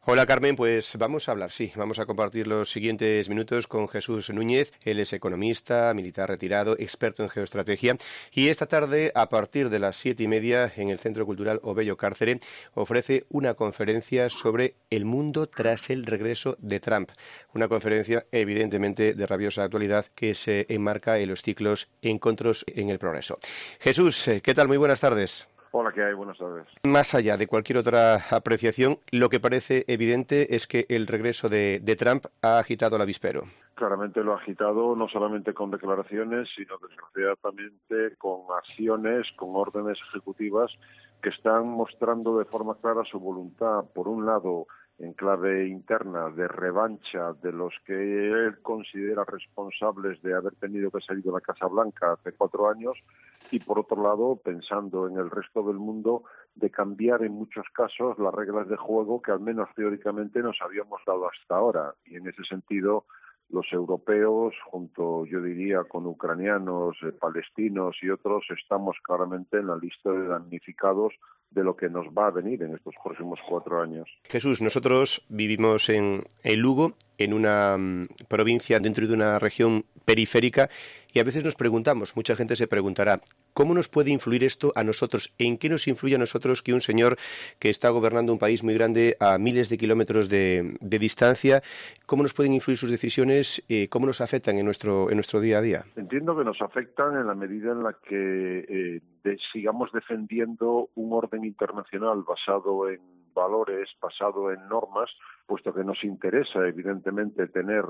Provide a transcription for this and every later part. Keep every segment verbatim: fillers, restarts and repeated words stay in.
Hola Carmen, pues vamos a hablar, sí, vamos a compartir los siguientes minutos con Jesús Núñez. Él es economista, militar retirado, experto en geoestrategia y esta tarde, a partir de las siete y media, en el Centro Cultural Obello Cárcere, ofrece una conferencia sobre el mundo tras el regreso de Trump. Una conferencia evidentemente de rabiosa actualidad que se enmarca en los ciclos Encontros en el Progreso. Jesús, ¿qué tal? Muy buenas tardes. Hola, ¿qué hay? Buenas tardes. Más allá de cualquier otra apreciación, lo que parece evidente es que el regreso de, de Trump ha agitado el avispero. Claramente lo ha agitado, no solamente con declaraciones, sino desgraciadamente con acciones, con órdenes ejecutivas que están mostrando de forma clara su voluntad, por un lado, en clave interna, de revancha de los que él considera responsables de haber tenido que salir de la Casa Blanca hace cuatro años, y por otro lado, pensando en el resto del mundo, de cambiar en muchos casos las reglas de juego que al menos teóricamente nos habíamos dado hasta ahora. Y en ese sentido, los europeos, junto, yo diría, con ucranianos, eh, palestinos y otros, estamos claramente en la lista de damnificados de lo que nos va a venir en estos próximos cuatro años. Jesús, nosotros vivimos en, en Lugo, en una um, provincia dentro de una región periférica, y a veces nos preguntamos, mucha gente se preguntará, ¿cómo nos puede influir esto a nosotros? ¿En qué nos influye a nosotros que un señor que está gobernando un país muy grande a miles de kilómetros de, de distancia, cómo nos pueden influir sus decisiones, eh, cómo nos afectan en nuestro, en nuestro día a día? Entiendo que nos afectan en la medida en la que eh, de, sigamos defendiendo un orden internacional basado en valores, basado en normas, puesto que nos interesa, evidentemente, tener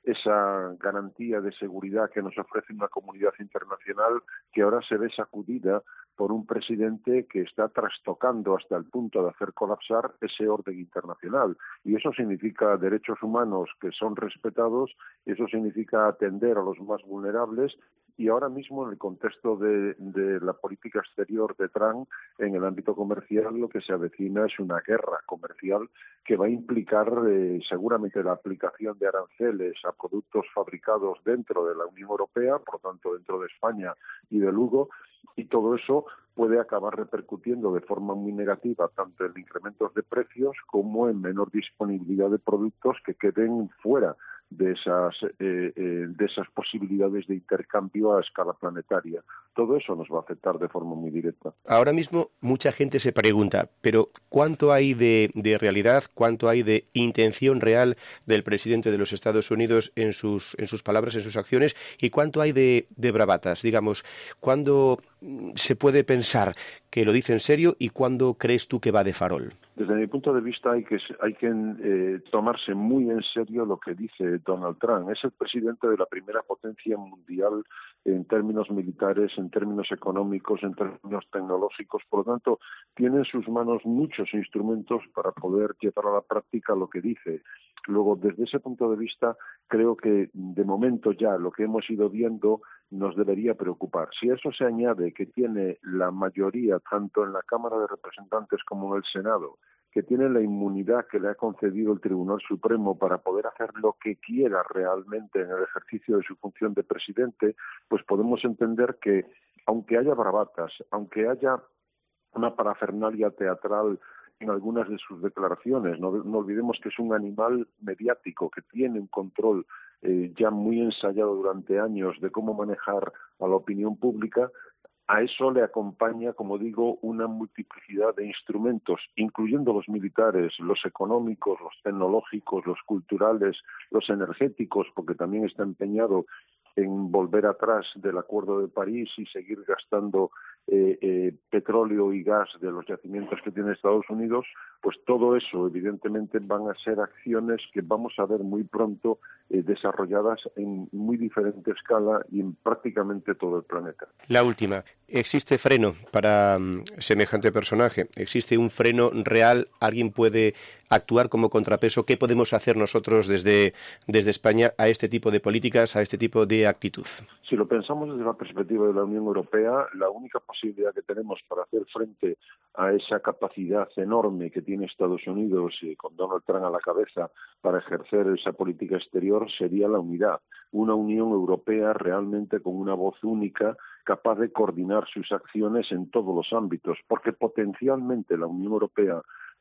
esa garantía de seguridad que nos ofrece una comunidad internacional que ahora se ve sacudida por un presidente que está trastocando hasta el punto de hacer colapsar ese orden internacional. Y eso significa derechos humanos que son respetados, eso significa atender a los más vulnerables, y ahora mismo en el contexto de, de la política exterior de Trump, en el ámbito comercial, lo que se avecina es una guerra comercial que va a implicar eh, seguramente la aplicación de aranceles a productos fabricados dentro de la Unión Europea, por lo tanto dentro de España y de Lugo, y todo eso puede acabar repercutiendo de forma muy negativa tanto en incrementos de precios como en menor disponibilidad de productos que queden fuera de esas, eh, eh, de esas posibilidades de intercambio a escala planetaria. Todo eso nos va a afectar de forma muy directa. Ahora mismo mucha gente se pregunta, pero ¿cuánto hay de, de realidad, cuánto hay de intención real del presidente de los Estados Unidos en sus, en sus palabras, en sus acciones, y cuánto hay de, de bravatas? Digamos, ¿cuándo se puede pensar que lo dice en serio y cuándo crees tú que va de farol? Desde mi punto de vista hay que, hay que eh, tomarse muy en serio lo que dice Donald Trump. Es el presidente de la primera potencia mundial en términos militares, en términos económicos, en términos tecnológicos. Por lo tanto, tiene en sus manos muchos instrumentos para poder llevar a la práctica lo que dice. Luego, desde ese punto de vista, creo que de momento ya lo que hemos ido viendo nos debería preocupar. Si a eso se añade que tiene la mayoría, tanto en la Cámara de Representantes como en el Senado, que tiene la inmunidad que le ha concedido el Tribunal Supremo para poder hacer lo que quiera realmente en el ejercicio de su función de presidente, pues podemos entender que, aunque haya bravatas, aunque haya una parafernalia teatral en algunas de sus declaraciones, no, no olvidemos que es un animal mediático que tiene un control eh, ya muy ensayado durante años de cómo manejar a la opinión pública. A eso le acompaña, como digo, una multiplicidad de instrumentos, incluyendo los militares, los económicos, los tecnológicos, los culturales, los energéticos, porque también está empeñado en volver atrás del Acuerdo de París y seguir gastando eh, eh, petróleo y gas de los yacimientos que tiene Estados Unidos. Pues todo eso, evidentemente, van a ser acciones que vamos a ver muy pronto eh, desarrolladas en muy diferente escala y en prácticamente todo el planeta. La última, ¿existe freno para um, semejante personaje? ¿Existe un freno real? ¿Alguien puede actuar como contrapeso? ¿Qué podemos hacer nosotros desde, desde España a este tipo de políticas, a este tipo de actitud? Si lo pensamos desde la perspectiva de la Unión Europea, la única posibilidad que tenemos para hacer frente a esa capacidad enorme que tiene Estados Unidos, y con Donald Trump a la cabeza, para ejercer esa política exterior sería la unidad. Una Unión Europea realmente con una voz única, capaz de coordinar sus acciones en todos los ámbitos, porque potencialmente la Unión Europea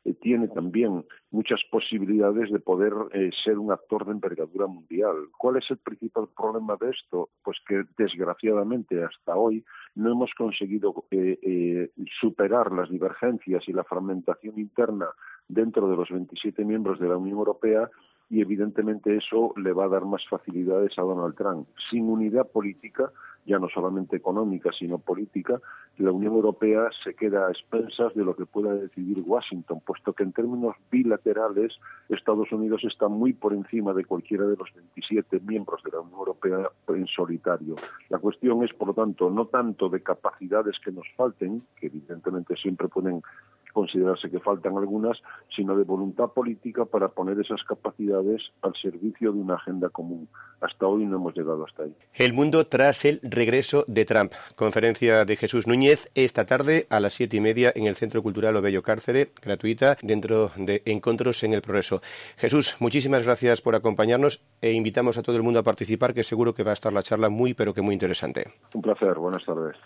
eh, tiene también muchas posibilidades de poder eh, ser un actor de envergadura mundial. ¿Cuál es el principal problema de esto? Pues que desgraciadamente hasta hoy no hemos conseguido eh, eh, superar las divergencias y la fragmentación interna dentro de los veintisiete miembros de la Unión Europea, y evidentemente eso le va a dar más facilidades a Donald Trump. Sin unidad política, ya no solamente económica, sino política, la Unión Europea se queda a expensas de lo que pueda decidir Washington, puesto que en términos bilaterales Estados Unidos está muy por encima de cualquiera de los veintisiete miembros de la Unión Europea en solitario. La cuestión es, por lo tanto, no tanto de capacidades que nos falten, que evidentemente siempre pueden considerarse que faltan algunas, sino de voluntad política para poner esas capacidades al servicio de una agenda común. Hasta hoy no hemos llegado hasta ahí. El mundo tras el regreso de Trump. Conferencia de Jesús Núñez esta tarde a las siete y media en el Centro Cultural Obello Cárcere, gratuita, dentro de Encontros en el Progreso. Jesús, muchísimas gracias por acompañarnos e invitamos a todo el mundo a participar, que seguro que va a estar la charla muy, pero que muy interesante. Un placer, buenas tardes.